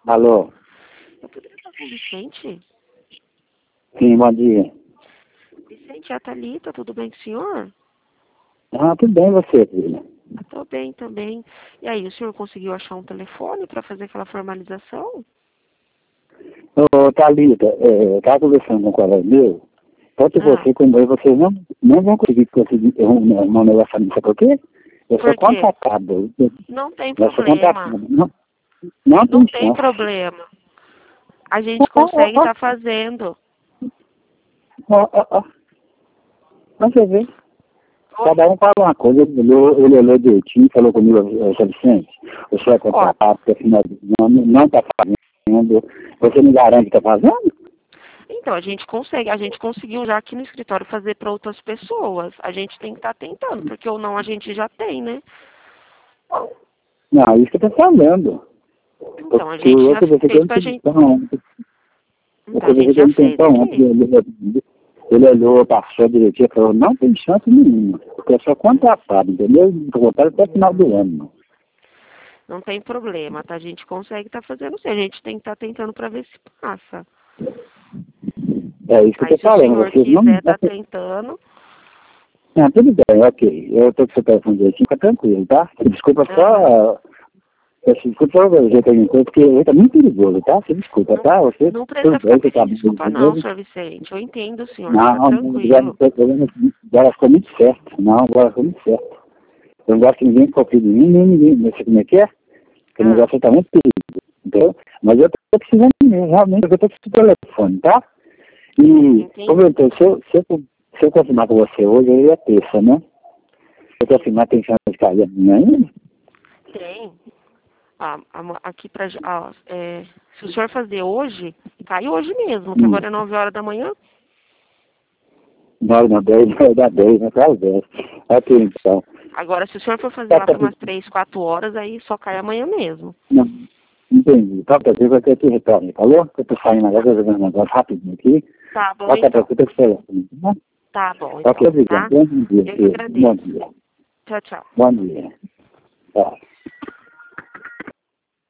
Alô? Eu poderia falar com o Vicente? Sim, bom dia. Vicente, é a Thalita, tudo bem com o senhor? Tudo bem você, filha? Estou bem também. E aí, o senhor conseguiu achar um telefone para fazer aquela formalização? Ô, Thalita, eu estava conversando com um colega meu, tanto Ah, você como eu, vocês não vão conseguir um negócio, sabe por quê? Eu sou por quê? contratado. Não tem Eu sou problema. contratado. Não Não tem tem chance. problema. A gente consegue estar fazendo. Ó. Você vê, Oi? cada um fala uma coisa, ele olhou direitinho, falou comigo, seu Vicente, o senhor é Ó, contratado, porque afinal de ano não está fazendo, você me garante que está fazendo? então, a gente conseguiu já aqui no escritório fazer para outras pessoas. A gente tem que estar tentando, porque ou não a gente já tem, né? Não, isso que eu estou falando. Então, a Porque gente já você que fez não pra tem gente. intenção, Então, a você gente que já não tem fez intenção, aqui. ele olhou, passou direitinho e falou, não tem chance nenhuma, porque eu sou contratado, entendeu? Estou voltando até o final do ano. Não tem problema, tá? A gente consegue estar fazendo sim. A gente tem que estar tentando para ver se passa. É isso que eu Aí, estou se o falando, senhor vocês não... quiser estar tentando. Não, tudo bem, ok. Eu estou com seu telefone direitinho, fica tranquilo, tá? Desculpa Aham. só... Desculpa só o jeito que eu encontro, porque ele é muito perigoso, tá? Você desculpa, tá? Você, Não precisa tudo ficar bem, você tá pedindo bem desculpa, não, perigoso. senhor Vicente. Eu entendo o senhor, fica Não, tranquilo. agora ficou muito certo. Não, agora ficou muito certo. Eu não gosto que ninguém confie em mim, nem ninguém. Não sei como é que é? Porque o Ah, negócio está muito perigoso, entendeu? Mas eu estou precisando mesmo, realmente, eu estou precisando do telefone, tá? E, como eu entendi. tô, se eu confirmar com você hoje, aí é terça, né? Se eu confirmar, tem chance de cair amanhã ainda? Tem. Aqui pra. Se o senhor fazer hoje, cai hoje mesmo, que agora é 9 horas da manhã. Não, 10, vai dar 10, né? Quase 10. Ok, então. Agora, se o senhor for fazer Tá, lá tá, para umas 3, 4 horas, aí só cai amanhã mesmo. não, entendi. Tá, tá, eu vou ter que retornar, falou? Eu tô saindo agora, eu vou fazer um negócio rapidinho aqui. Tá bom, Tá, tá, então. eu tô com o telefone, tá bom? Tá bom, Ok, então, obrigado. tá? Bom dia, Eu que filho. Bom agradeço. dia. Tchau, tchau. Bom dia. Tá.